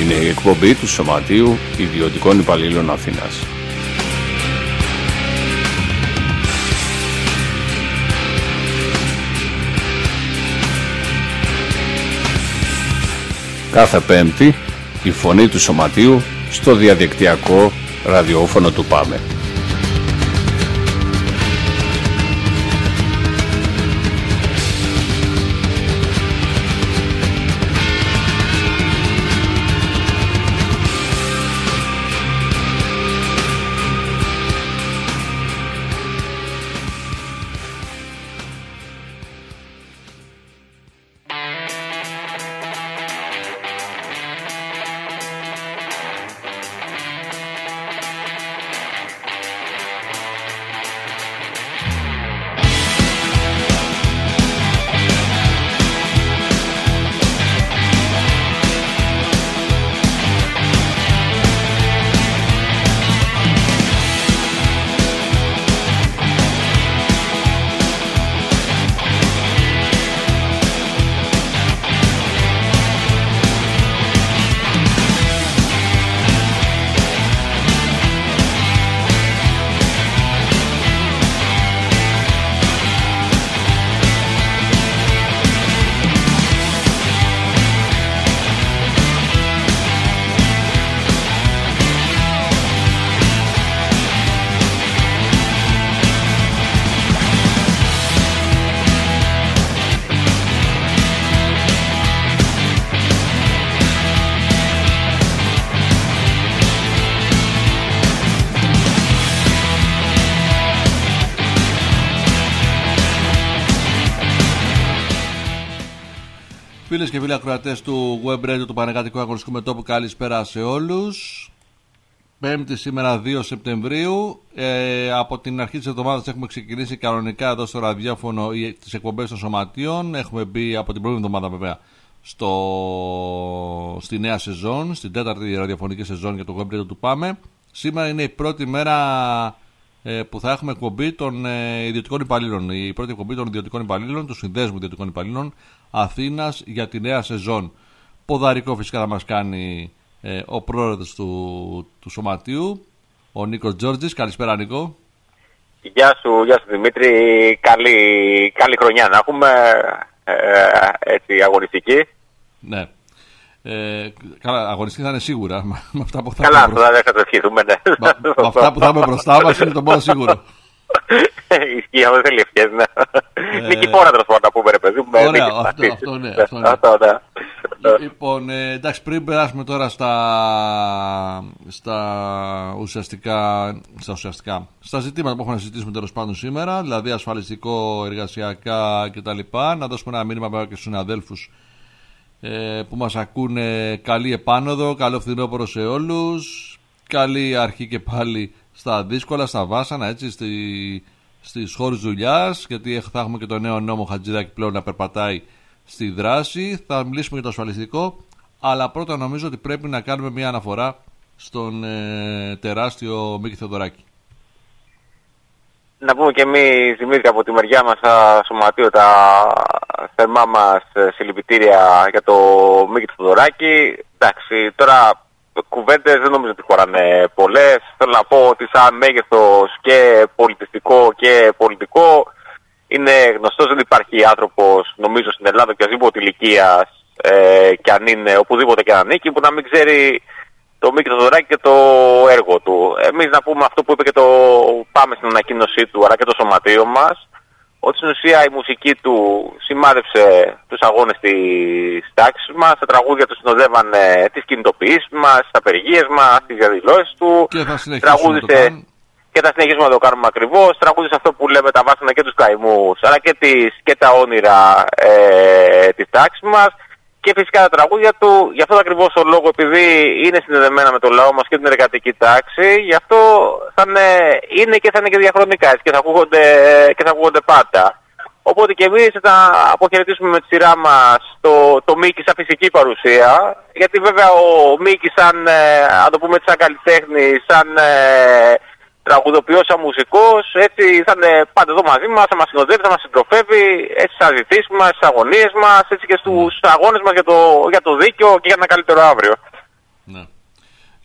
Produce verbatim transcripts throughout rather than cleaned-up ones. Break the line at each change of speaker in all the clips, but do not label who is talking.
Είναι η εκπομπή του Σωματείου Ιδιωτικών Υπαλλήλων Αθήνας. Κάθε Πέμπτη η φωνή του Σωματείου στο διαδικτυακό ραδιόφωνο του ΠΑΜΕ.
Φίλες και φίλοι ακροατές του Web Radio του Πανελλαδικού Αγωνιστικού Μετώπου, καλησπέρα σε όλους. Πέμπτη σήμερα δύο Σεπτεμβρίου. Ε, από την αρχή της εβδομάδας έχουμε ξεκινήσει κανονικά εδώ στο ραδιόφωνο τις εκπομπές των σωματείων. Έχουμε μπει από την πρώτη εβδομάδα βέβαια στο, στη νέα σεζόν, στην τέταρτη ραδιοφωνική σεζόν για το Web Radio του ΠΑΜΕ. Σήμερα είναι η πρώτη μέρα ε, που θα έχουμε εκπομπή των ε, ιδιωτικών υπαλλήλων. Η πρώτη εκπομπή των ιδιωτικών υπαλλήλων, του Συνδέσμου Ιδιωτικών Υπαλλήλων Αθήνας για τη νέα σεζόν. Ποδαρικό φυσικά θα μας κάνει ε, ο πρόεδρος του, του Σωματείου, ο Νίκος Τζόρτζης. Καλησπέρα, Νίκο.
Γεια σου, γεια σου Δημήτρη. Καλή, καλή χρονιά να έχουμε, ε, έτσι αγωνιστική.
Ναι. Ε, καλά, αγωνιστική θα είναι σίγουρα. Με αυτά που θα
καλά, αυτό δεν θα το ευχηθούμε. Ναι.
Με αυτά που θα έχουμε μπροστά μας είναι το μόνο σίγουρο.
Ισχύει, αυτό θέλει ευχές, ναι. Ε... Νικηφόρα τέλος πάντων να πούμε, ρε παιδί μου.
Ωραία, αυτό, αυτό, ναι, αυτό, ναι. αυτό, ναι. Λοιπόν, ε, εντάξει, πριν περάσουμε τώρα στα, στα, ουσιαστικά, στα ουσιαστικά, στα ζητήματα που έχουμε να συζητήσουμε τέλος πάντων σήμερα, δηλαδή ασφαλιστικό, εργασιακά κτλ. Να δώσουμε ένα μήνυμα και στους αδέλφους ε, που μας ακούνε. Καλή επάνωδο, καλό φθινόπωρο σε όλους. Καλή αρχή και πάλι στα δύσκολα, στα βάσανα, έτσι, στη, στις χώρες δουλειάς, γιατί θα έχουμε και το νέο νόμο Χατζηδάκη πλέον να περπατάει στη δράση. Θα μιλήσουμε για το ασφαλιστικό, αλλά πρώτα νομίζω ότι πρέπει να κάνουμε μια αναφορά στον ε, τεράστιο Μίκη Θεοδωράκη.
Να πούμε και εμείς, Δημήτρη, από τη μεριά μας, στα Σωματείο, τα θερμά μας συλληπιτήρια για το Μίκη Θεοδωράκη. Εντάξει, τώρα κουβέντες δεν νομίζω ότι χωράνε πολλές. Θέλω να πω ότι σαν μέγεθος και πολιτιστικό και πολιτικό είναι γνωστός, δεν υπάρχει άνθρωπος, νομίζω, στην Ελλάδα οποιασδήποτε ηλικίας ε, και αν είναι οπουδήποτε και αν ανήκει, που να μην ξέρει το Μίκη Θεοδωράκη και το έργο του. Εμείς να πούμε αυτό που είπε και το ΠΑΜΕ στην ανακοίνωσή του, αλλά και το Σωματείο μας, ότι στην ουσία η μουσική του σημάδεψε τους αγώνες της τάξης μας, τα τραγούδια του συνοδεύανε τις κινητοποιήσεις μας, τις απεργίες μας, τις διαδηλώσεις του.
Και θα συνεχίσουμε να το κάνουμε.
Και θα συνεχίσουμε να το κάνουμε ακριβώς. Τραγούδισε αυτό που λέμε τα βάσανα και τους καημούς, αλλά και, τις, και τα όνειρα ε, της τάξης μας. Και φυσικά τα τραγούδια του, γι' αυτό ακριβώς ο λόγο, επειδή είναι συνδεδεμένα με το λαό μας και την εργατική τάξη, γι' αυτό θα είναι, είναι και θα είναι και διαχρονικά και θα ακούγονται, και θα ακούγονται πάντα. Οπότε και εμείς θα αποχαιρετήσουμε με τη σειρά μας το, το Μίκη σαν φυσική παρουσία, γιατί βέβαια ο Μίκη σαν, ε, αν το πούμε, σαν καλλιτέχνη, σαν ε, τραγουδοποιός, σαν μουσικός, έτσι θα είναι πάντα εδώ μαζί μας, θα μας συνοδεύει, θα μας συντροφεύει, έτσι στις συζητήσεις μας, στις αγωνίες μας, έτσι και στους αγώνες μας για το, για το δίκαιο και για ένα καλύτερο αύριο.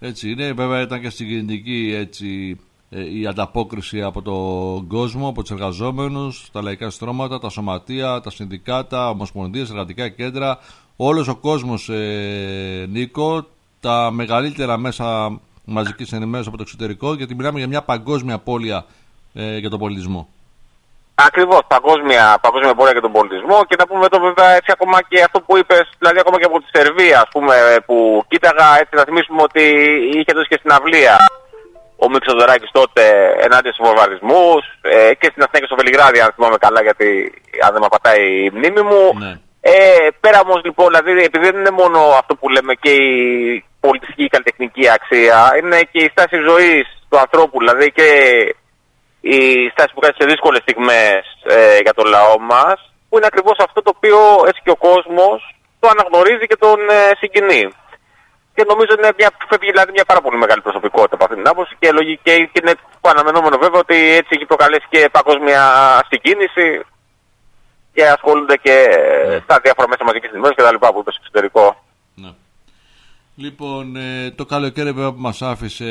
Έτσι είναι, βέβαια ήταν και συγκινητική έτσι, η ανταπόκριση από τον κόσμο, από τους εργαζόμενους, τα λαϊκά στρώματα, τα σωματεία, τα συνδικάτα, ομοσπονδίες, εργατικά κέντρα, όλος ο κόσμος, ε, Νίκο, τα μεγαλύτερα μέσα μαζικής ενημέρωσης από το εξωτερικό, γιατί μιλάμε για μια παγκόσμια πόλια ε, για τον πολιτισμό.
Ακριβώς, παγκόσμια, παγκόσμια πορεία για τον πολιτισμό και να πούμε εδώ βέβαια έτσι ακόμα και αυτό που είπες, δηλαδή ακόμα και από τη Σερβία ας πούμε που κοίταγα, έτσι να θυμίσουμε ότι είχε δώσει και συναυλία ο Μίκης Θοδωράκης τότε ενάντια στους βομβαρδισμούς ε, και στην Αθήνα και στο Βελιγράδι αν θυμάμαι καλά γιατί αν δεν με πατάει η μνήμη μου.
Ναι.
Ε, πέρα όμως λοιπόν, δηλαδή επειδή δεν είναι μόνο αυτό που λέμε και η πολιτιστική και καλλιτεχνική αξία, είναι και η στάση ζωής του ανθρώπου, δηλαδή και η στάση που κάνει σε δύσκολες στιγμές ε, για το λαό μας, που είναι ακριβώς αυτό το οποίο έτσι και ο κόσμος το αναγνωρίζει και τον ε, συγκινεί. Και νομίζω είναι μια, φεύγει δηλαδή μια πάρα πολύ μεγάλη προσωπικότητα από αυτήν την άποψη και λογική και είναι αναμενόμενο βέβαια ότι έτσι έχει προκαλέσει και παγκόσμια συγκίνηση και ασχολούνται και ναι. στα διάφορα μέσα μαζικής ενημέρωσης και τα λοιπά που είπε στο εξωτερικό.
Ναι. Λοιπόν, ε, το καλοκαίρι βέβαια που μας άφησε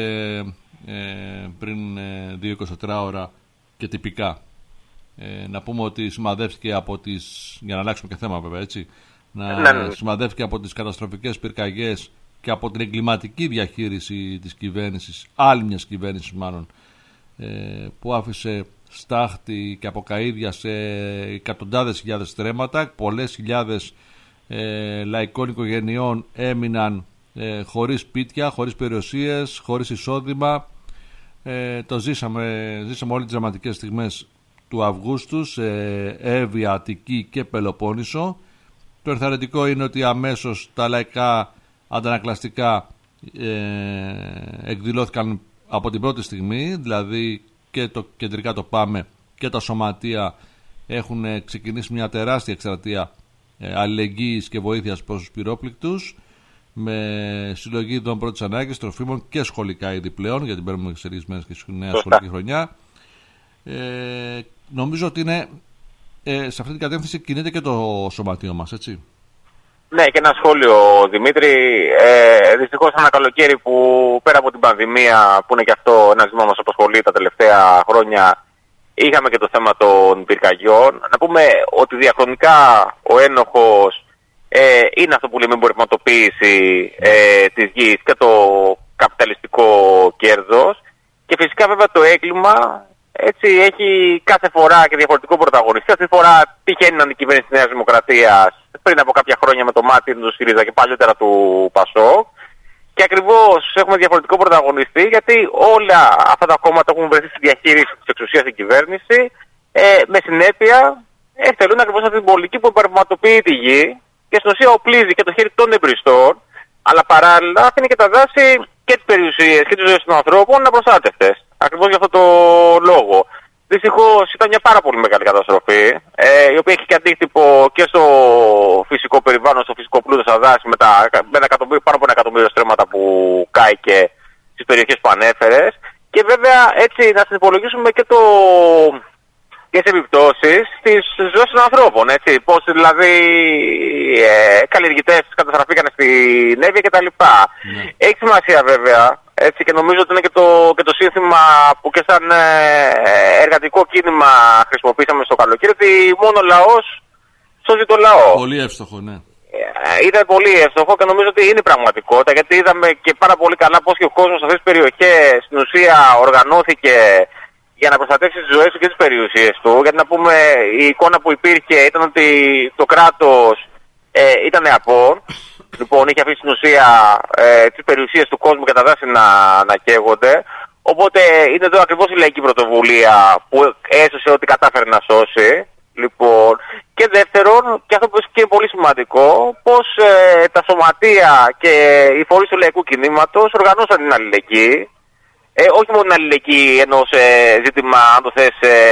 Ε, πριν ε, δύο είκοσι τέσσερις ώρα και τυπικά ε, να πούμε ότι σημαδεύτηκε από τις, για να αλλάξουμε και θέμα βέβαια έτσι, να
ναι, ναι.
σημαδεύτηκε από τις καταστροφικές πυρκαγιές και από την εγκληματική διαχείριση της κυβέρνησης, άλλη μιας κυβέρνησης μάλλον, ε, που άφησε στάχτη και αποκαΐδια σε εκατοντάδες χιλιάδες στρέμματα, πολλές χιλιάδες ε, λαϊκών οικογενειών έμειναν Ε, χωρίς σπίτια, χωρίς περιουσίες, χωρίς εισόδημα. Ε, το ζήσαμε, ζήσαμε όλες τις δραματικές στιγμές του Αυγούστου σε Εύβοια, Αττική και Πελοπόννησο. Το ενθαρρυντικό είναι ότι αμέσως τα λαϊκά αντανακλαστικά ε, εκδηλώθηκαν από την πρώτη στιγμή, δηλαδή και το κεντρικά το ΠΑΜΕ και τα σωματεία έχουν ξεκινήσει μια τεράστια εκστρατεία ε, αλληλεγγύης και βοήθειας προς τους πυρόπληκτους, με συλλογή ειδών πρώτης ανάγκης, τροφίμων και σχολικά είδη πλέον, γιατί μπαίνουμε σε λίγες μέρες και στη νέα σχολική χρονιά. Ε, νομίζω ότι είναι, ε, σε αυτή την κατεύθυνση κινείται και το σωματείο μας, έτσι.
Ναι, και ένα σχόλιο, Δημήτρη. Ε, δυστυχώς ένα καλοκαίρι που πέρα από την πανδημία, που είναι και αυτό ένα ζήτημα μας απασχολεί τα τελευταία χρόνια, είχαμε και το θέμα των πυρκαγιών. Να πούμε ότι διαχρονικά ο ένοχος Ε, είναι αυτό που λέμε εμπορευματοποίηση ε, της γης και το καπιταλιστικό κέρδος και φυσικά βέβαια το έγκλημα έτσι έχει κάθε φορά και διαφορετικό πρωταγωνιστή. Αυτή τη φορά τυχαίνει να είναι η κυβέρνηση της Νέας Δημοκρατίας πριν από κάποια χρόνια με το Μάρτιν, του ΣΥΡΙΖΑ και παλιότερα του ΠΑΣΟΚ και ακριβώς έχουμε διαφορετικό πρωταγωνιστή γιατί όλα αυτά τα κόμματα έχουν βρεθεί στη διαχείριση της εξουσίας στην κυβέρνηση ε, με συνέπεια εκτελούν ακριβώς αυτή την πολιτική που εμπορευματοποιεί τη γη και στην ουσία οπλίζει και το χέρι των εμπριστών, αλλά παράλληλα αφήνει και τα δάση και τις περιουσίες και τις ζωές των ανθρώπων απροστάτευτες. Ακριβώς για αυτό το λόγο. Δυστυχώς ήταν μια πάρα πολύ μεγάλη καταστροφή, ε, η οποία έχει και αντίκτυπο και στο φυσικό περιβάλλον, στο φυσικό πλούτο στα δάση, με, τα, με ένα πάνω από ένα εκατομμύριο στρέμματα που κάηκε στις περιοχές που ανέφερες. Και βέβαια έτσι να συνυπολογίσουμε και το... και σε επιπτώσεις στις ζωές των ανθρώπων, έτσι. Πώς δηλαδή ε, καλλιεργητές καταστραφήκαν στην Εύβοια κτλ. Ναι. Έχει σημασία βέβαια, έτσι, και νομίζω ότι είναι και το, και το σύνθημα που και σαν ε, εργατικό κίνημα χρησιμοποίησαμε στο καλοκαίρι, ότι μόνο ο λαός σώζει το λαό.
Πολύ εύστοχο, ναι.
Ε, ήταν πολύ εύστοχο και νομίζω ότι είναι πραγματικότητα, γιατί είδαμε και πάρα πολύ καλά πώς και ο κόσμος σε αυτές τις περιοχές στην ουσία οργανώθηκε για να προστατεύσει τις ζωές του και τις περιουσίες του. Γιατί να πούμε, η εικόνα που υπήρχε ήταν ότι το κράτος ε, ήταν απόν. Λοιπόν, είχε αφήσει στην ουσία ε, τις περιουσίες του κόσμου και τα δάση να, να καίγονται. Οπότε είναι εδώ ακριβώς η λαϊκή πρωτοβουλία που έσωσε ό,τι κατάφερε να σώσει. Λοιπόν, και δεύτερον, και αυτό που είναι πολύ σημαντικό, πως ε, τα σωματεία και οι φορείς του λαϊκού κινήματος οργανώσαν την αλληλεγγύη. Ε, όχι μόνο την αλληλεγγύη ενός ε, ζήτημα, αν το θες, ε,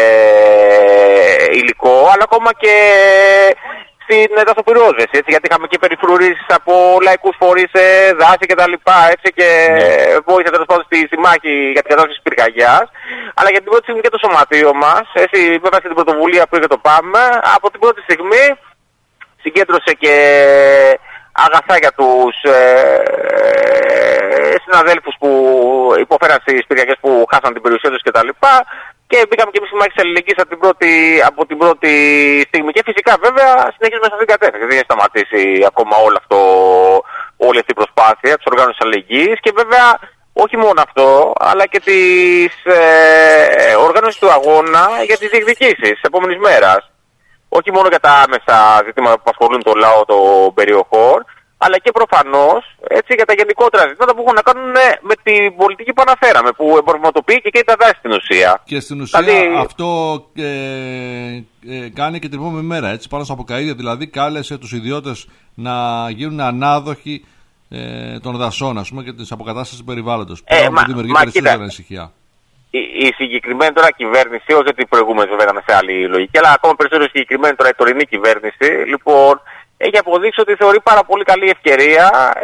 υλικό, αλλά ακόμα και στην ε, δασοπυρόσβεση, έτσι, γιατί είχαμε και περιφρουρήσεις από λαϊκούς φορείς, ε, δάση και τα λοιπά, έτσι, και yeah. βοήθεια τέλος πάντων στη, στη μάχη για την κατάσταση της πυρκαγιάς, αλλά για την πρώτη στιγμή και το σωματείο μας, έτσι, βέβαια στην πρωτοβουλία που είχε το ΠΑΜ, από την πρώτη στιγμή συγκέντρωσε και αγαθά για τους ε, συναδέλφους που υποφέραν στις πυρκαγιές που χάσαν την περιουσία τους κτλ. Και μπήκαμε και εμείς στη μάχη της αλληλεγγύης από την πρώτη, από την πρώτη στιγμή. Και φυσικά βέβαια συνεχίζουμε σε αυτήν την κατεύθυνση. Δεν έχει σταματήσει ακόμα όλο αυτό, όλη αυτή η προσπάθεια της οργάνωσης αλληλεγγύης. Και βέβαια όχι μόνο αυτό, αλλά και της ε, οργάνωσης του αγώνα για τις διεκδικήσεις της επόμενης μέρας. Όχι μόνο για τα άμεσα ζητήματα που απασχολούν το λαό των περιοχών, αλλά και προφανώς έτσι, για τα γενικότερα ζητήματα που έχουν να κάνουν με την πολιτική που αναφέραμε, που εμπορευματοποιεί και, και τα δάση στην ουσία.
Και στην ουσία
δηλαδή,
αυτό ε, ε, κάνει και την επόμενη μέρα, έτσι, πάνω στα αποκαΐδια, δηλαδή κάλεσε τους ιδιώτες να γίνουν ανάδοχοι ε, των δασών, ας πούμε, και της αποκατάστασης του περιβάλλοντος.
Ε,
Πράγμα
μα,
που δημιουργεί
μα,
περισσότερη
κοίτα,
ανησυχία.
Η, η συγκεκριμένη τώρα κυβέρνηση, όχι ότι οι προηγούμενες βέβαια ήταν σε άλλη λογική, αλλά ακόμα περισσότερο η συγκεκριμένη τώρα η τωρινή κυβέρνηση, λοιπόν, έχει αποδείξει ότι θεωρεί πάρα πολύ καλή ευκαιρία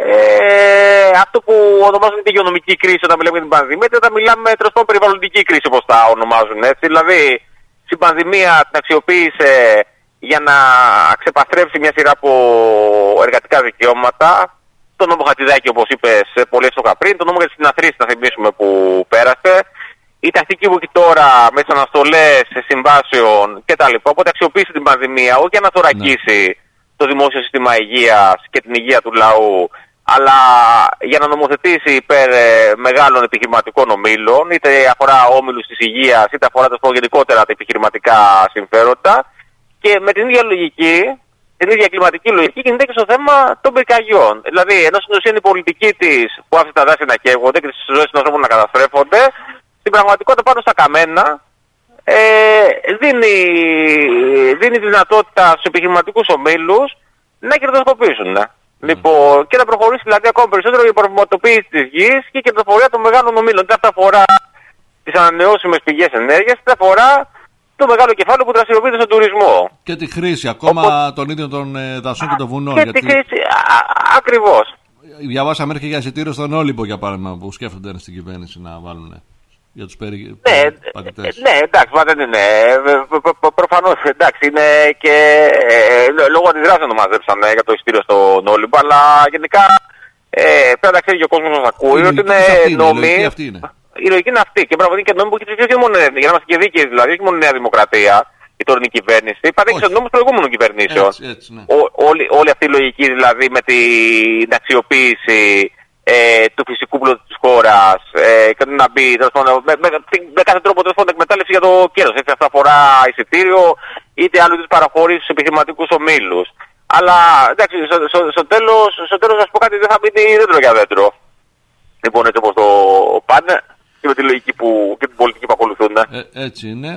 ε, αυτό που ονομάζουν την υγειονομική κρίση όταν μιλάμε για την πανδημία, και όταν μιλάμε τέλος πάντων περιβαλλοντική κρίση, όπως τα ονομάζουν έτσι. Δηλαδή, στην πανδημία την αξιοποίησε για να ξεπαστρέψει μια σειρά από εργατικά δικαιώματα. Το νόμο Χατζηδάκη, όπως είπες πολύ εύστοχα πριν, το νόμο για τις συναθρήσεις, να θυμίσουμε, που πέρασε. Η τακτική που έχει τώρα με τις αναστολές συμβάσεων κτλ. Οπότε αξιοποίησε την πανδημία όχι για να θωρακίσει ναι. το δημόσιο σύστημα υγείας και την υγεία του λαού, αλλά για να νομοθετήσει υπέρ ε, μεγάλων επιχειρηματικών ομίλων, είτε αφορά όμιλους της υγείας, είτε αφορά το γενικότερα τα επιχειρηματικά συμφέροντα. Και με την ίδια λογική, την ίδια κλιματική λογική, κινείται και στο θέμα των πυρκαγιών. Δηλαδή, ενώ στην ουσία είναι η πολιτική της που άφησε τα δάση να καίγονται και τις ζωές των ανθρώπων να καταστρέφονται, στην πραγματικότητα πάνω στα καμένα ε, δίνει, δίνει δυνατότητα στους επιχειρηματικούς ομίλους να κερδοσκοπήσουν. Ναι. Mm. Λοιπόν, και να προχωρήσει δηλαδή ακόμα περισσότερο η προβληματοποίηση της γης και η κερδοφορία των μεγάλων ομίλων. Είτε αυτά αφορά τις ανανεώσιμες πηγές ενέργειας, είτε αφορά το μεγάλο κεφάλαιο που δραστηριοποιείται στον τουρισμό.
Και τη χρήση ακόμα Οπό... των ίδιων των ε, δασών και των βουνών.
Και
γιατί...
τη χρήση, α, ακριβώς.
Διαβάσαμε έρχεται για εισιτήριο στον Όλυμπο, για παράδειγμα, που σκέφτονται στην κυβέρνηση να βάλουν για τους περι...
ναι,
πατητές.
Ναι, εντάξει, μα δεν είναι. Προφανώς, εντάξει, είναι και λόγω αντιδράσεων το μαζέψαν για το εισιτήριο στον Όλυμπο, αλλά γενικά ε, πρέπει να ξέρει και ο κόσμος μας ακούει ότι είναι νόμοι. Η λογική είναι αυτή. Και πραγματικά και νόμοι που έχει ψηφίσει όχι μόνο, για να είμαστε και δίκαιοι, δηλαδή, όχι μόνο η Νέα Δημοκρατία, η τωρινή κυβέρνηση, παρέχει νόμους προηγούμενων κυβερνήσεων. Έτσι, έτσι, ναι. Ό, όλη, όλη αυτή η λογική δηλαδή με την αξιοποίηση ε, του φυσικού πλούτου της χώρας ε, και να μπει με, με, με κάθε τρόπο τέλος εκμετάλλευση για το κέρδος. Έτσι, αυτό αφορά εισιτήριο είτε άλλου είδους παραχωρήσεις στους επιχειρηματικούς ομίλους. Αλλά εντάξει, στο, στο, στο τέλος, στο τέλος να σου πω κάτι, δεν θα μείνει δέντρο για δέντρο. Λοιπόν, έτσι όπως το πάνε και με τη λογική που, και την πολιτική που ακολουθούν.
Ε, έτσι είναι.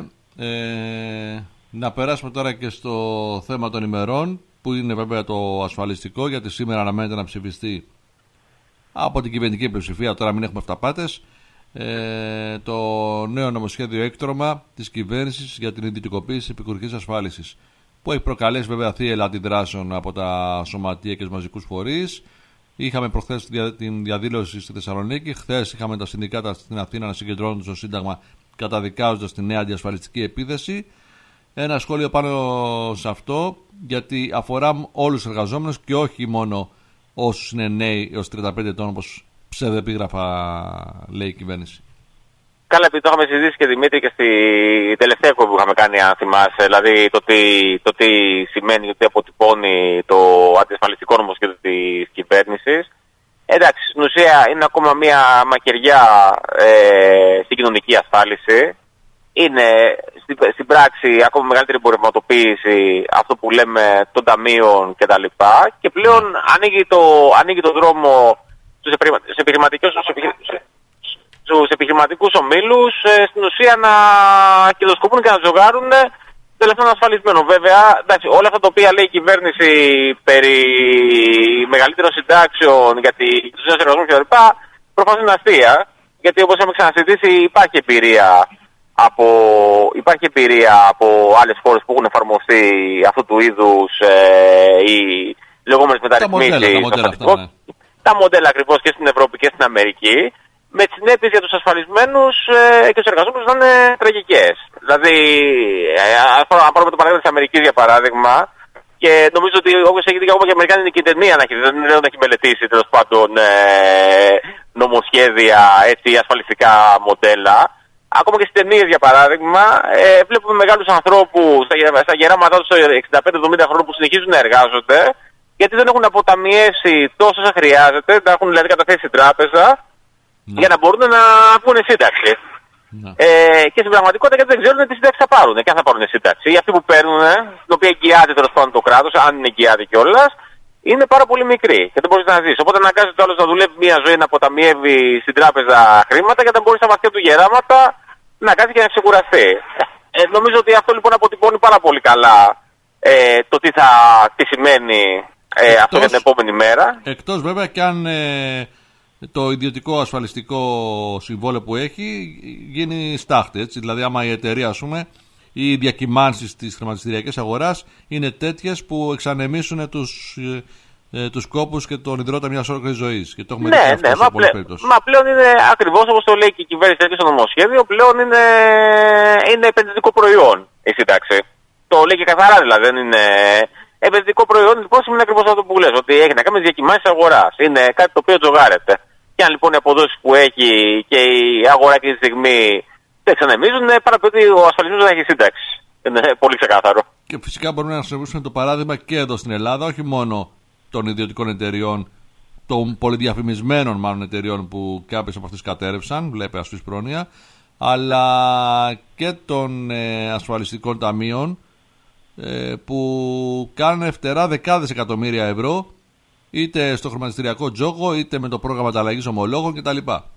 Ε, να περάσουμε τώρα και στο θέμα των ημερών, που είναι βέβαια το ασφαλιστικό, γιατί σήμερα αναμένεται να ψηφιστεί από την κυβερνητική πλειοψηφία, τώρα μην έχουμε αυταπάτες, ε, το νέο νομοσχέδιο έκτρωμα της κυβέρνησης για την ιδιωτικοποίηση επικουρικής ασφάλισης, που έχει προκαλέσει βέβαια θύελλα αντιδράσεων από τα σωματεία και τους μαζικούς φορείς. Είχαμε προχθές την διαδήλωση στη Θεσσαλονίκη, χθες είχαμε τα συνδικάτα στην Αθήνα να συγκεντρώνουν στο Σύνταγμα καταδικάζοντας τη νέα αντιασφαλιστική επίθεση. Ένα σχόλιο πάνω σε αυτό, γιατί αφορά όλους τους εργαζόμενους και όχι μόνο όσους είναι νέοι έως τριάντα πέντε ετών, όπως ψευδεπίγραφα λέει η κυβέρνηση.
Καλά, επειδή το είχαμε συζητήσει και Δημήτρη και στη τελευταία εκπομπή που είχαμε κάνει, αν θυμάσαι, δηλαδή το τι, το τι σημαίνει, το τι αποτυπώνει το αντιασφαλιστικό νομοσχέδιο της κυβέρνησης. Εντάξει, στην ουσία είναι ακόμα μια μακεριά ε, στην κοινωνική ασφάλιση. Είναι στην, στην πράξη ακόμα μεγαλύτερη εμπορευματοποίηση αυτό που λέμε των ταμείων κτλ. Και, και πλέον ανοίγει το, ανοίγει το δρόμο στους επιχειρηματικούς, στους επιχειρηματικούς ομίλους ε, στην ουσία να κερδοσκοπούν και να τζογάρουν τελευταίων ασφαλισμένων. Βέβαια, εντάξει, όλα αυτά τα οποία λέει η κυβέρνηση περί μεγαλύτερων συντάξεων για τους νέους εργαζόμενους κλπ. Προφανώς είναι αστεία, γιατί όπως έχουμε ξανασυζητήσει υπάρχει εμπειρία από, υπάρχει εμπειρία από άλλες χώρες που έχουν εφαρμοστεί αυτού του είδους ε, οι λεγόμενες μεταρρυθμίσεις.
Τα μοντέλα, τα μοντέλα, ναι.
Τα μοντέλα ακριβώς και στην Ευρώπη και στην Αμερική, με τις συνέπειες για τους ασφαλισμένους ε, και τους εργαζόμενους να είναι τραγικές. Δηλαδή, ε, αν πάρουμε το παράδειγμα της Αμερικής για παράδειγμα, Και νομίζω ότι όπως έχει δει και ακόμα και οι Αμερικάνοι είναι και η ταινία να έχει, δεν, δεν έχει μελετήσει τέλος πάντων ε, νομοσχέδια, έτσι, ασφαλιστικά μοντέλα. Ακόμα και στις ταινίες για παράδειγμα, ε, βλέπουμε μεγάλους ανθρώπους στα, στα γεράματά τους εξήντα πέντε εβδομήντα χρόνων που συνεχίζουν να εργάζονται, γιατί δεν έχουν αποταμιεύσει τόσο όσο χρειάζεται, να έχουν δηλαδή καταθέσει στην τράπεζα, ναι, για να μπορούν να βγουν σύνταξη. Ναι. Ε, και στην πραγματικότητα γιατί δεν ξέρουν τι σύνταξη θα πάρουν και αν θα πάρουν σύνταξη. Ή αυτοί που παίρνουν, την οποία εγγυάται τέλος πάντων το κράτος, αν είναι εγγυάται κιόλας, είναι πάρα πολύ μικρή και δεν μπορείς να ζεις. Οπότε αναγκάζεται το άλλο να δουλεύει μια ζωή, να αποταμιεύει στην τράπεζα χρήματα και όταν μπορεί στα βαθιά του γεράματα να κάτσει και να ξεκουραστεί. Ε, νομίζω ότι αυτό λοιπόν αποτυπώνει πάρα πολύ καλά ε, το τι, θα, τι σημαίνει ε, εκτός, αυτό για την επόμενη μέρα.
Εκτός βέβαια και αν ε, το ιδιωτικό ασφαλιστικό συμβόλαιο που έχει γίνει στάχτη, έτσι. Δηλαδή άμα η εταιρεία, ας πούμε, οι διακυμάνσεις της χρηματιστηριακής αγοράς είναι τέτοιες που εξανεμίσουν τους, ε, τους κόπους και τον ιδρώτα μιας ολόκληρης ζωής. Και το έχουμε
ναι, ναι, μα, πλέ, μα πλέον είναι ακριβώς όπως το λέει και η κυβέρνηση και στο νομοσχέδιο, πλέον είναι, είναι επενδυτικό προϊόν η σύνταξη. Το λέει και καθαρά δηλαδή, δεν είναι επενδυτικό προϊόν. Λοιπόν, σημαίνει ακριβώς αυτό που λες, ότι έχει να κάνει με διακυμάνσεις αγοράς. Είναι κάτι το οποίο τζογάρεται. Και αν λοιπόν οι αποδόσεις που έχει και η αγορά και τη στιγμή δεν εξανεμίζουν, παραπέμπει ο ασφαλισμός να έχει σύνταξη. Είναι πολύ ξεκάθαρο.
Και φυσικά μπορούμε να χρησιμοποιήσουμε το παράδειγμα και εδώ στην Ελλάδα, όχι μόνο των ιδιωτικών εταιριών, των πολυδιαφημισμένων μάλλον εταιριών που κάποιες από αυτές κατέρευσαν, βλέπει Ασφής Πρόνοια, αλλά και των ε, ασφαλιστικών ταμείων ε, που κάνουν φτερά δεκάδες εκατομμύρια ευρώ, είτε στο χρηματιστηριακό τζόγο, είτε με το πρόγραμμα ανταλλαγής ομολόγων κτλ.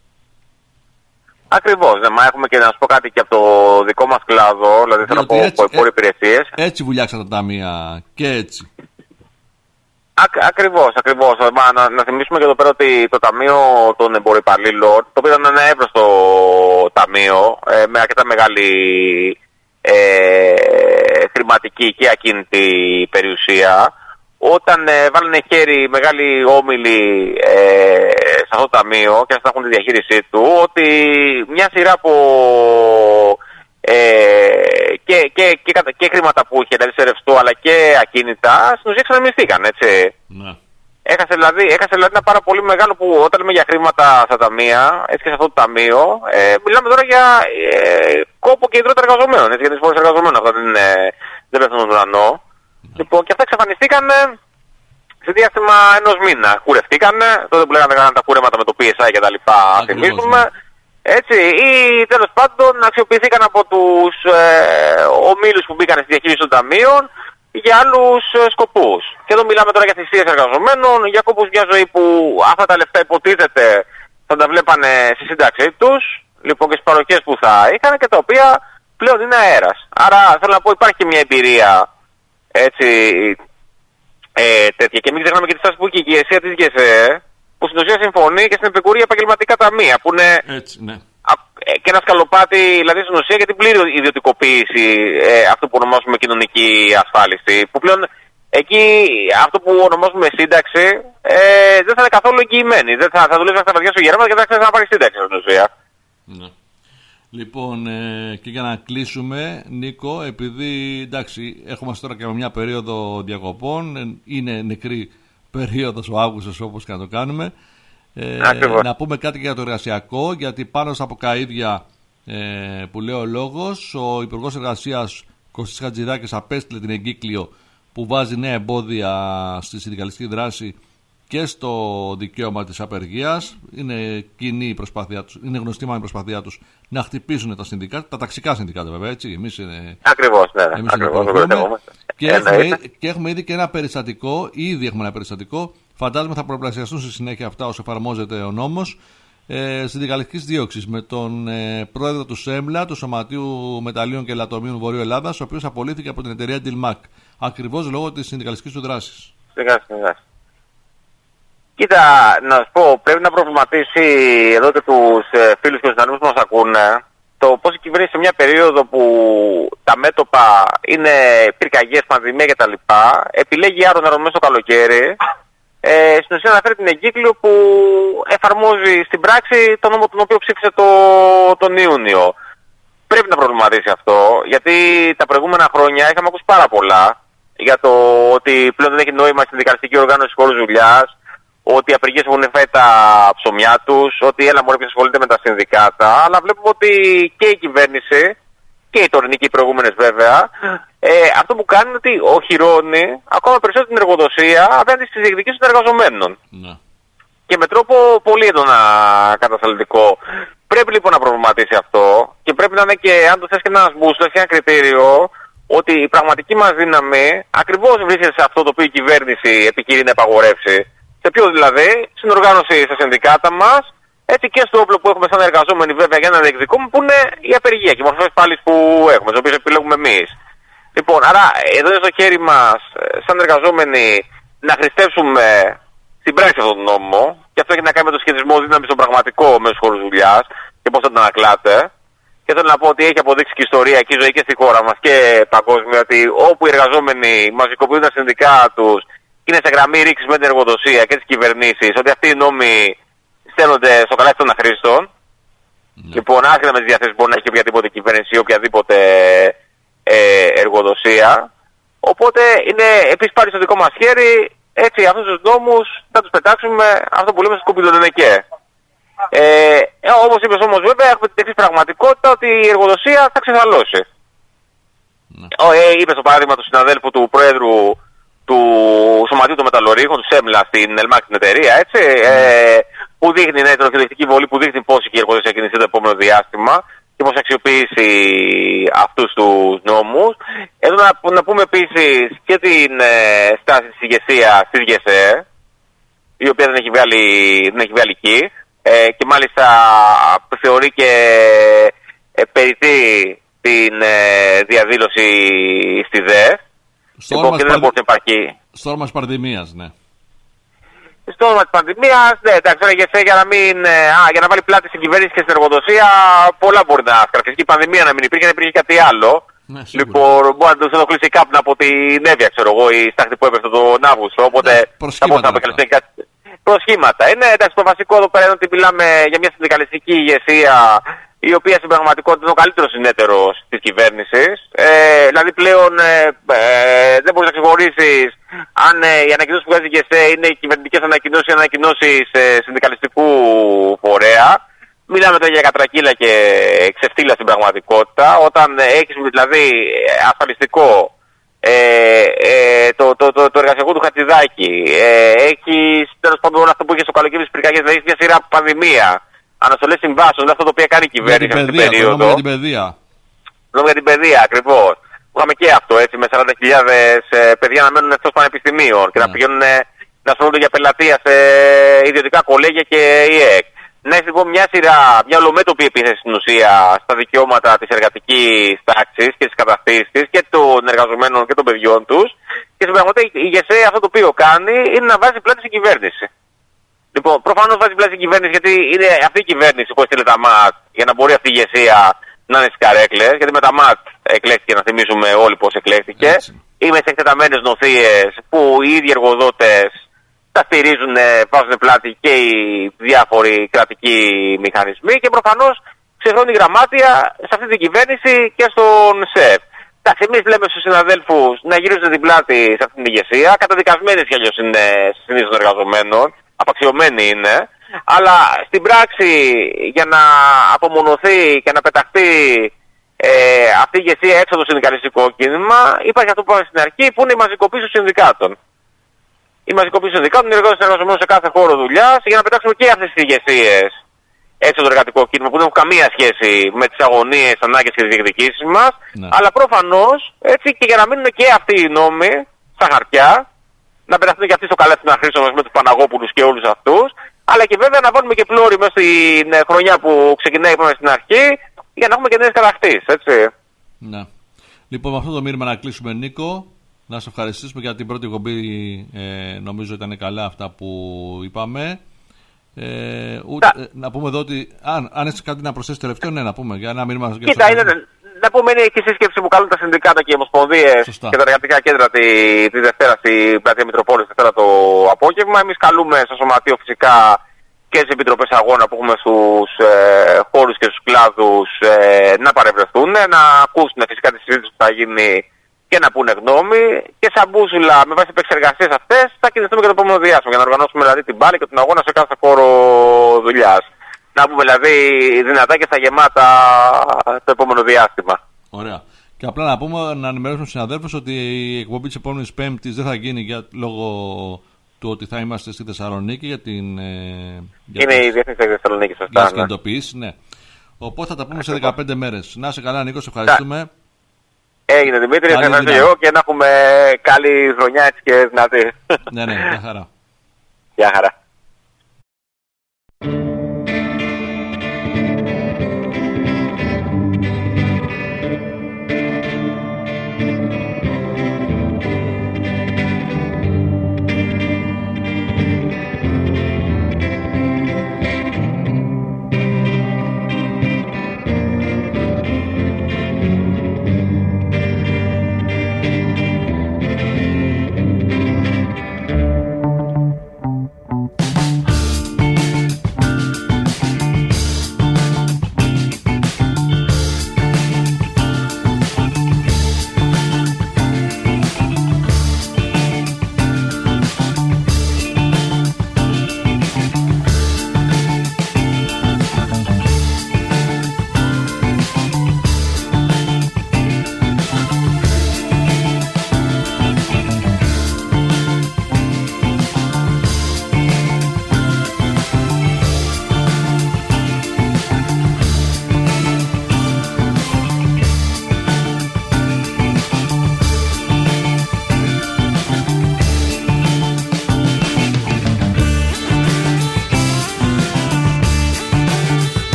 Ακριβώς, ναι, μα έχουμε και να σου πω κάτι και από το δικό μας κλάδο, δηλαδή θέλω να πω από εμπόροι υπηρεσίες.
Έτσι βουλιάξαν τα ταμεία και έτσι.
Ακ, ακριβώς, ακριβώς. Μα, να, να θυμίσουμε και εδώ πέρα ότι το Ταμείο των Εμπορυπαλλήλων, το οποίο ήταν ένα εύρωστο ταμείο, ε, με αρκετά μεγάλη ε, χρηματική και ακίνητη περιουσία, όταν ε, βάλανε χέρι μεγάλοι όμιλοι ε, σε αυτό το ταμείο και να έχουν τη διαχείρισή του, ότι μια σειρά από ε, και, και, και, και, και χρήματα που είχε, δηλαδή σε ρευστό αλλά και ακίνητα, στην ουσία εξανεμιστήκαν, έτσι. Ναι. Έχασε δηλαδή, έχασε δηλαδή ένα πάρα πολύ μεγάλο που όταν λέμε για χρήματα στα ταμεία, έτσι και σε αυτό το ταμείο, ε, μιλάμε τώρα για ε, κόπο και ιδρώτα εργαζομένων, έτσι, για τις φόρες εργαζομένων, αυτά δεν, ε, δεν πέφτουν στον ουρανό. Λοιπόν, και αυτά εξαφανιστήκαν σε διάστημα ενός μήνα. Κουρευτήκανε, τότε που λέγανε κάναν τα κούρεματα με το πι ες άι και τα λοιπά, θυμίζουμε. Έτσι, ή τέλος πάντων αξιοποιηθήκαν από τους ε, ομίλους που μπήκαν στη διαχείριση των ταμείων για άλλους ε, σκοπούς. Και εδώ μιλάμε τώρα για θυσίες εργαζομένων, για κόπους μια ζωή που αυτά τα λεφτά υποτίθεται θα τα βλέπανε στη σύνταξή τους, λοιπόν και στις παροχές που θα είχαν και τα οποία πλέον είναι αέρας. Άρα θέλω να πω υπάρχει και μια εμπειρία έτσι, ε, τέτοια. Και μην ξεχνάμε και τη στάση που είχε η ηγεσία της ΓΕΣΕ, που στην ουσία συμφωνεί και στην επικουρία επαγγελματικά ταμεία, που είναι
έτσι, ναι,
και ένα σκαλοπάτι δηλαδή στην ουσία για την πλήρη ιδιωτικοποίηση ε, αυτό που ονομάζουμε κοινωνική ασφάλιση. Που πλέον εκεί αυτό που ονομάζουμε σύνταξη ε, δεν θα είναι καθόλου εγγυημένη. Δεν θα, θα δουλεύει στα παιδιά σου γεράματα και δεν θα ξέρει να πάρει σύνταξη στην ουσία.
Ναι. Λοιπόν, ε, και για να κλείσουμε, Νίκο, επειδή εντάξει, έχουμε τώρα και μια περίοδο διακοπών, είναι νεκρή περίοδος ο Αύγουστος όπως και να το κάνουμε, ε, να πούμε κάτι για το εργασιακό, γιατί πάνω στα αποκαΐδια ε, που λέει ο λόγος, ο Υπουργός Εργασίας Κωστής Χατζηδάκης απέστειλε την εγκύκλιο που βάζει νέα εμπόδια στη συνδικαλιστική δράση και στο δικαίωμα της απεργίας. Είναι κοινή η προσπάθειά τους, είναι γνωστή μάλλον η προσπάθειά τους να χτυπήσουν τα συνδικάτα, τα ταξικά συνδικάτα βέβαια, έτσι. Εμείς είναι,
ακριβώς, ναι,
εμείς
ακριβώς,
είναι και, έχουμε, και έχουμε ήδη και ένα περιστατικό, ήδη έχουμε ένα περιστατικό, φαντάζομαι θα προπλασιαστούν στη συνέχεια αυτά όσο εφαρμόζεται ο νόμος, ε, συνδικαλιστικής δίωξης με τον ε, πρόεδρο του ΣΕΜΛΑ, του Σωματείου Μεταλλίων και Ελαττωμείων Βορείου Ελλάδας, ο οποίος απολύθηκε από την εταιρεία Ντιλμακ, ακριβώς λόγω της συνδικαλιστικής του δράσης.
Κοίτα, να σου πω, πρέπει να προβληματίσει εδώ και τους ε, φίλους και τους συνανούς που μας ακούνε το πώς η κυβέρνηση σε μια περίοδο που τα μέτωπα είναι πυρκαγιές, πανδημία κτλ. Επιλέγει άρον νερό μέσα στο καλοκαίρι, ε, στην ουσία αναφέρει την εγκύκλιο που εφαρμόζει στην πράξη τον νόμο τον οποίο ψήφισε το, τον Ιούνιο. Πρέπει να προβληματίσει αυτό, γιατί τα προηγούμενα χρόνια είχαμε ακούσει πάρα πολλά. για το ότι πλέον δεν έχει νόημα η συνδικαλιστική οργάνωση χώρου δουλειάς, ότι οι απεργίες έχουν φάει τα ψωμιά τους, ότι έλα μωρέ ποιος ασχολείται με τα συνδικάτα, αλλά βλέπουμε ότι και η κυβέρνηση, και οι τωρινοί και οι προηγούμενες βέβαια, ε, αυτό που κάνει είναι ότι οχυρώνει ακόμα περισσότερο την εργοδοσία απέναντι στις διεκδικήσεις των εργαζομένων.
Ναι. Και
με τρόπο πολύ έντονα κατασταλτικό. Πρέπει λοιπόν να προβληματίσει αυτό και πρέπει να είναι και, αν το θες, και ένας μπούσλος και ένα κριτήριο, ότι η πραγματική μας δύναμη ακριβώς βρίσκεται σε αυτό το οποίο η κυβέρνηση επιχειρεί να επαγορεύσει. Σε ποιο δηλαδή? Στην οργάνωση στα συνδικάτα μας, έτσι και στο όπλο που έχουμε σαν εργαζόμενοι βέβαια για να διεκδικούμε, που είναι η απεργία και οι μορφές πάλης που έχουμε, τις οποίες επιλέγουμε εμείς. Λοιπόν, άρα εδώ είναι στο χέρι μας, σαν εργαζόμενοι, να χρηστεύσουμε στην πράξη αυτόν τον νόμο, και αυτό έχει να κάνει με το σχετισμό δύναμη στον πραγματικό μέσο χώρου δουλειάς και πώς θα τον ανακλάτε. Και θέλω να πω ότι έχει αποδείξει και η ιστορία και η ζωή και στη χώρα μας και παγκόσμια, ότι όπου οι εργαζόμενοι μαζικοποιούν τα συνδικά τους και είναι σε γραμμή ρήξης με την εργοδοσία και τις κυβερνήσεις, ότι αυτοί οι νόμοι στέλνονται στο καλάθι των αχρήστων. Mm. Λοιπόν, άσχετα με τις διαθέσεις μπορεί να έχει οποιαδήποτε κυβέρνηση ή οποιαδήποτε ε, εργοδοσία. Οπότε είναι επίσης πάλι στο δικό μας χέρι, έτσι, αυτούς τους νόμους θα τους πετάξουμε, αυτό που λέμε στο σκουπιδοντενεκέ. Ε, όπως είπες όμως βέβαια, έχουμε την εξής πραγματικότητα, ότι η εργοδοσία θα ξεθαλώσει. Mm. Ε, είπε στο παράδειγμα του συναδέλφου του Πρόεδρου του Σωματείου των Μεταλλορύχων, του ΣΕΜΛΑ, στην ΕΛΜΑΚ, την εταιρεία, έτσι, mm. ε, που δείχνει, ναι, την οχυδευτική βολή που δείχνει πώς η εργοδοσία κινηθεί το επόμενο διάστημα και πώς αξιοποιήσει αυτούς τους νόμους. Εδώ να, να πούμε επίσης και την ε, στάση της ηγεσίας της ΓΕΣΕ, η οποία δεν έχει βγάλει, δεν έχει βγάλει εκεί, ε, και μάλιστα θεωρεί και ε, περιττή την ε, διαδήλωση στη ΔΕ.
Στο όνομα της πανδημίας, ναι.
Στο όνομα της πανδημίας, ναι, εντάξει, τώρα για, για, να μην, α, για να βάλει πλάτη στην κυβέρνηση και στην εργοδοσία, πολλά μπορεί να σκαρφίσει. Και η πανδημία να μην υπήρχε, να υπήρχε κάτι άλλο.
Ναι,
λοιπόν, μπορεί να του ενοχλήσει κάπου από την Εύβοια, ξέρω εγώ, η στάχτη που έπεφτε τον Αύγουστο. Οπότε
ναι, θα μπορούσε να
αποκαλυφθεί κάτι. Προσχήματα. Είναι, εντάξει, το βασικό εδώ πέρα είναι ότι μιλάμε για μια συνδικαλιστική ηγεσία, η οποία στην πραγματικότητα είναι ο καλύτερος συνέτερος της κυβέρνησης. Ε, δηλαδή πλέον ε, ε, δεν μπορείς να ξεχωρίσεις αν ε, οι ανακοινώσεις που βγάζει η ΓΕΣΕ είναι οι κυβερνητικές ανακοινώσεις ή ανακοινώσεις ε, συνδικαλιστικού φορέα. Μιλάμε τώρα για κατρακύλα και ξεφτύλα στην πραγματικότητα. Όταν ε, έχεις δηλαδή ασφαλιστικό ε, ε, το, το, το, το εργασιακό του Χατζηδάκη, ε, έχεις τέλος πάντων αυτό που είχε στο καλοκαίρι της πυρκαγιές, δηλαδή μια σειρά πανδημία, αναστολές συμβάσεων, δηλαδή αυτό το οποίο κάνει η κυβέρνηση αυτή την περίοδο.
Για την παιδεία.
Λόγω για την παιδεία, ακριβώς. Είχαμε και αυτό, έτσι, με σαράντα χιλιάδες ε, παιδιά να μένουν εκτός πανεπιστημίων και yeah. να πηγαίνουν ε, να ασχολούνται για πελατεία σε ιδιωτικά κολέγια και η ΕΚ. Να έχει λοιπόν μια σειρά, μια ολομέτωπη επίθεση στην ουσία στα δικαιώματα της εργατικής τάξης και της καταστήσης και των εργαζομένων και των παιδιών τους. Και στην πραγματικότητα η ΓΕΣΕ αυτό το οποίο κάνει είναι να βάζει πλάτη στην κυβέρνηση. Λοιπόν, προφανώς βάζει πλάτη στην κυβέρνηση γιατί είναι αυτή η κυβέρνηση που έστειλε τα ΜΑΤ για να μπορεί αυτή η ηγεσία να είναι στις καρέκλες. Γιατί με τα ΜΑΤ εκλέχθηκε, να θυμίσουμε όλοι πώς εκλέχθηκε. Είμαι σε εκτεταμένες νοθείες που οι ίδιοι εργοδότες τα στηρίζουν, βάζουν πλάτη και οι διάφοροι κρατικοί μηχανισμοί και προφανώς ξεχρώνει η γραμμάτια σε αυτή την κυβέρνηση και στον ΣΕΠ. Εντάξει, εμείς λέμε στους συναδέλφους να γυρίζουν την πλάτη σε αυτή την ηγεσία, καταδικασμένες κι αλλιώς είναι συνήθως των εργαζομένων, απαξιωμένοι είναι, αλλά στην πράξη για να απομονωθεί και να πεταχτεί ε, αυτή η ηγεσία έξω από το συνδικαλιστικό κίνημα, υπάρχει αυτό που είπαμε στην αρχή, που είναι η μαζικοποίηση των συνδικάτων. Η μαζικοποίηση των συνδικάτων, οι εργαζόμενοι εργαζομένων σε κάθε χώρο δουλειάς, για να πετάξουμε και αυτές τις ηγεσίες έξω από το εργατικό κίνημα που δεν έχουν καμία σχέση με τις αγωνίες, ανάγκες και τις διεκδικήσεις μας, ναι. Αλλά προφανώς έτσι και για να μείνουν και αυτοί οι νόμοι στα χαρτιά, να πεταχτούν και αυτοί στο καλάθι των αχρήστων με τους Παναγόπουλους και όλους αυτούς, αλλά και βέβαια να βάλουμε και πλώρη μέσα στην χρονιά που ξεκινάει, είπαμε στην αρχή, για να έχουμε και νέες κατακτήσεις, έτσι.
Ναι. Λοιπόν, με αυτό το μήνυμα να κλείσουμε, Νίκο. Να σε ευχαριστήσουμε για την πρώτη εκπομπή. Ε, νομίζω ήταν καλά αυτά που είπαμε. Ε, ούτε, ε, να πούμε εδώ ότι. Αν, αν έχει κάτι να προσθέσει τελευταίο, ναι, να πούμε για ένα μήνυμα.
Κοίτα, είναι, να πούμε είναι και η σύσκεψη που καλούν τα συνδικάτα και οι ομοσπονδίες και τα εργατικά κέντρα τη, τη Δευτέρα στην πλατεία Μητροπόλης, Δευτέρα το απόγευμα. Εμείς καλούμε στο Σωματείο φυσικά και στις επιτροπές αγώνα που έχουμε στους ε, χώρους και στους κλάδους ε, να παρευρεθούν, να ακούσουν φυσικά τη συζήτηση που θα γίνει και να πούνε γνώμη και σαν μπούσουλα με βάση επεξεργασίες αυτές θα κινηθούμε και το επόμενο διάστημα για να οργανώσουμε δηλαδή την μπάλα και τον αγώνα σε κάθε χώρο δουλειάς. Να πούμε δηλαδή δυνατά και στα γεμάτα το επόμενο διάστημα.
Ωραία. Και απλά να πούμε, να ενημερώσουμε τους συναδέλφους ότι η εκπομπή της επόμενης Πέμπτης δεν θα γίνει για, λόγω του ότι θα είμαστε στη Θεσσαλονίκη για την. Ε, για
είναι η Διεθνής Έκθεση Θεσσαλονίκη, σωστά.
Για τις κινητοποιήσεις, ναι. Οπότε θα τα πούμε σε δεκαπέντε μέρες. Να είσαι καλά, Νίκο, σε ευχαριστούμε.
Έγινε Δημήτρη, σε ευχαριστώ και εγώ και να έχουμε καλή χρονιά έτσι και δυνατή.
Ναι, ναι, μια χαρά.
Γεια χαρά.